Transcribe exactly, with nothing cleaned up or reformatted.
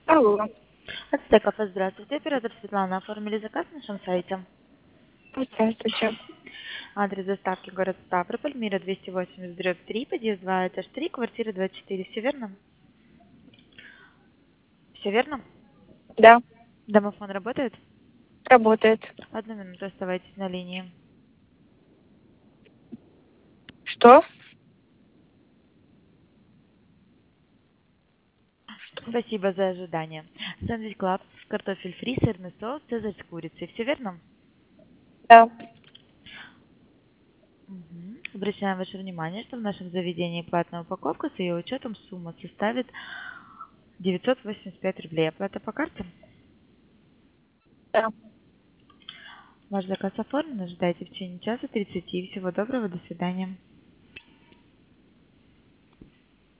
Алло. Ацтек кафе, здравствуйте. Оператор Светлана. Оформили заказ на нашем сайте. Здравствуйте. Адрес доставки город Ставрополь, Мира двести восемьдесят, дробь три, подъезд два, этаж три, квартира двадцать четыре. Все верно? Все верно? Да, Домофон работает? работает. Одну минуту, оставайтесь на линии. Что? Спасибо за ожидание. Сэндвич Клаб, картофель фри, сырный соус, цезарь с курицей. Все верно? Да. Мгм. Обращаем ваше внимание, что в нашем заведении платная упаковка с ее учетом сумма составит девятьсот восемьдесят пять рублей. Оплата по карте? Да. Ваш заказ оформлен. Ожидайте в течение часа тридцати. Всего доброго. До свидания.